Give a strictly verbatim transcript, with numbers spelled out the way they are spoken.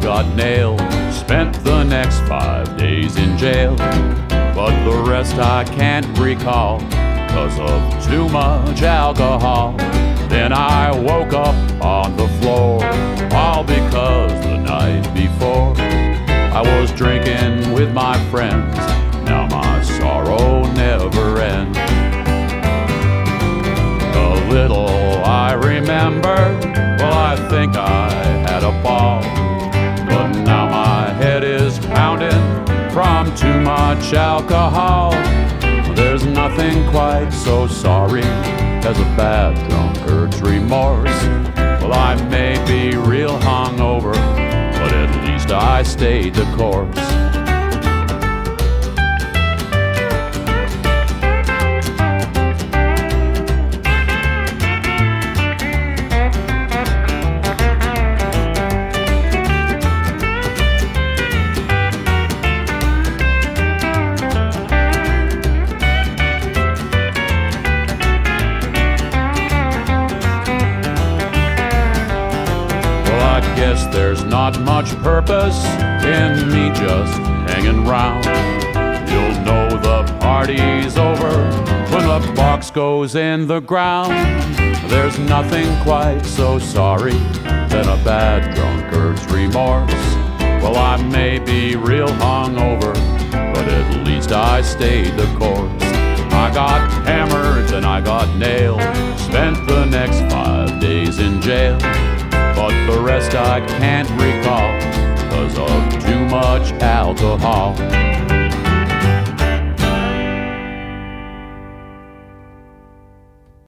got nailed, spent the next five days in jail. But the rest I can't recall, 'cause of too much alcohol. Then I woke up on the floor, all because the night before I was drinking with my friends. Now my sorrow never ends. A little I remember, well, I think I had a ball. But now my head is pounding from too much alcohol. There's nothing quite so sorry as a bad drunkard's remorse. Well, I may be real hungover, but at least I stayed the course. Guess there's not much purpose in me just hanging round. You'll know the party's over when the box goes in the ground. There's nothing quite so sorry than a bad drunkard's remorse. Well, I may be real hungover, but at least I stayed the course. I got hammered and I got nailed, spent the next five days in jail. But the rest I can't recall 'cause of too much alcohol.